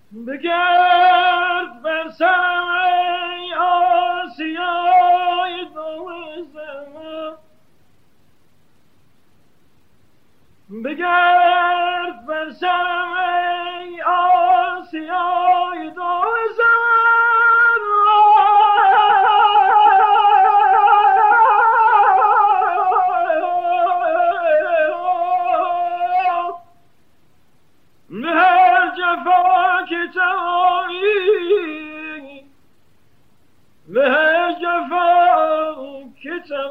بگرد بر سرم ای آسیای دوزم، بگرد بر سرم ای آسیای دوزم. هر جفا که توانی، به هر جفا که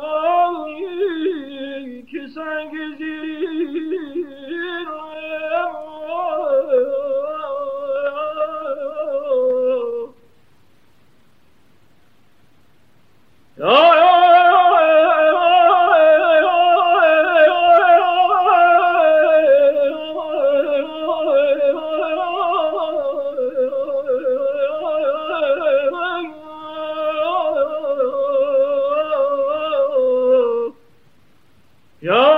توانی، که سنگ زیر یا